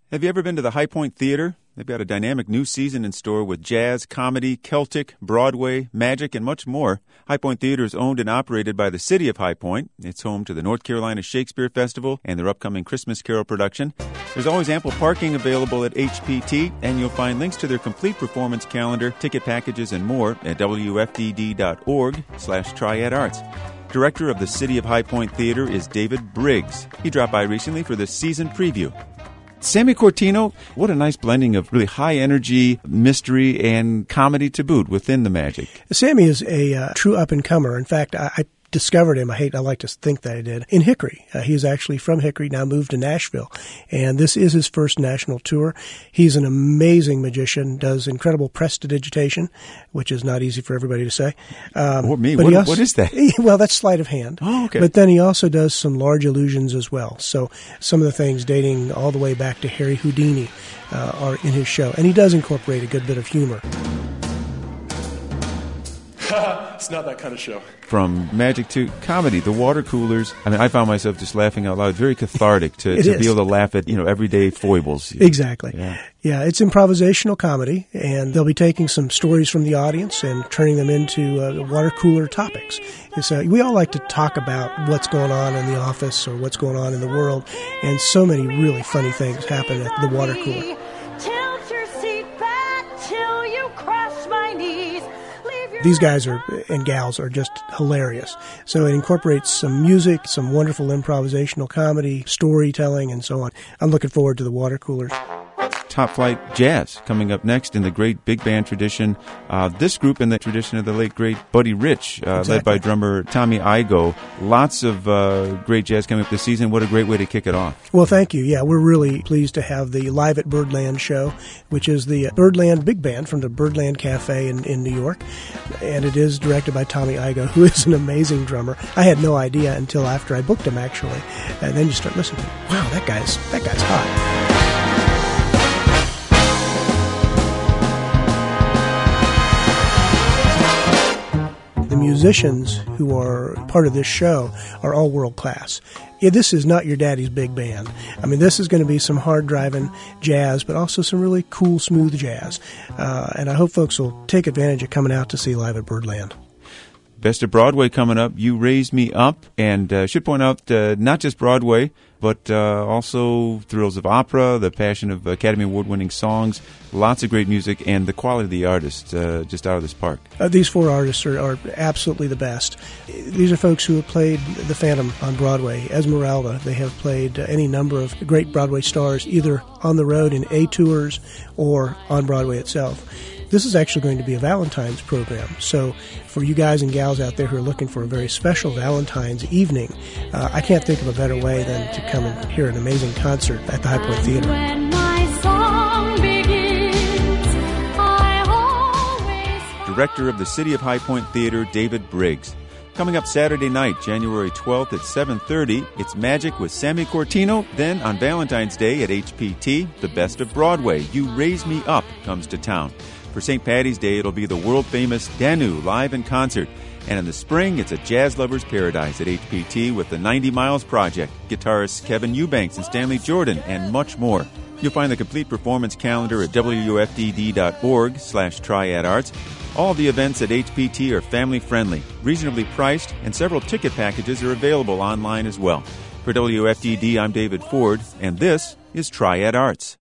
Have you ever been to the High Point Theater? They've got a dynamic new season in store with jazz, comedy, Celtic, Broadway, magic, and much more. High Point Theater is owned and operated by the city of High Point. It's home to the North Carolina Shakespeare Festival and their upcoming Christmas Carol production. There's always ample parking available at HPT, and you'll find links to their complete performance calendar, ticket packages, and more at wfdd.org/triadarts. Director of the City of High Point Theater is David Briggs. He dropped by recently for the season preview. Sammy Cortino, what a nice blending of really high-energy mystery and comedy to boot within the magic. Sammy is a true up-and-comer. In fact, I discovered him, I like to think that I did, in Hickory. He is actually from Hickory, now moved to Nashville. And this is his first national tour. He's an amazing magician, does incredible prestidigitation, which is not easy for everybody to say. Or me. What is that? Well, that's sleight of hand. Oh, okay. But then he also does some large illusions as well. So some of the things dating all the way back to Harry Houdini are in his show. And he does incorporate a good bit of humor. It's not that kind of show. From magic to comedy, the water coolers. I mean, I found myself just laughing out loud. Very cathartic to be able to laugh at, everyday foibles. Exactly. Yeah, it's improvisational comedy, and they'll be taking some stories from the audience and turning them into water cooler topics. We all like to talk about what's going on in the office or what's going on in the world, and so many really funny things happen at the water cooler. Tilt your seat back till you crush my knees. These guys and gals are just hilarious. So it incorporates some music, some wonderful improvisational comedy, storytelling, and so on. I'm looking forward to the water coolers. Top Flight Jazz coming up next in the great big band tradition. This group in the tradition of the late, great Buddy Rich, led by drummer Tommy Igoe. Lots of great jazz coming up this season. What a great way to kick it off. Well, thank you. Yeah, we're really pleased to have the Live at Birdland show, which is the Birdland Big Band from the Birdland Cafe in New York. And it is directed by Tommy Igoe, who is an amazing drummer. I had no idea until after I booked him, actually. And then you start listening. Wow, that guy's hot. The musicians who are part of this show are all world class. Yeah, this is not your daddy's big band. I mean, this is going to be some hard-driving jazz, but also some really cool, smooth jazz. And I hope folks will take advantage of coming out to see Live at Birdland. Best of Broadway coming up. You Raise Me Up. And should point out, not just Broadway, but also Thrills of Opera, the passion of Academy Award-winning songs, lots of great music, and the quality of the artists just out of this park. These four artists are absolutely the best. These are folks who have played The Phantom on Broadway, Esmeralda. They have played any number of great Broadway stars, either on the road in A tours or on Broadway itself. This is actually going to be a Valentine's program. So for you guys and gals out there who are looking for a very special Valentine's evening, I can't think of a better way than to come and hear an amazing concert at the High Point Theater. When my song begins, I always... Director of the City of High Point Theater, David Briggs. Coming up Saturday night, January 12th at 7:30, it's Magic with Sammy Cortino. Then on Valentine's Day at HPT, the Best of Broadway, You Raise Me Up comes to town. For St. Paddy's Day, it'll be the world-famous Danu live in concert. And in the spring, it's a jazz lover's paradise at HPT with the 90 Miles Project, guitarists Kevin Eubanks and Stanley Jordan, and much more. You'll find the complete performance calendar at wfdd.org/triadarts. All the events at HPT are family-friendly, reasonably priced, and several ticket packages are available online as well. For WFDD, I'm David Ford, and this is Triad Arts.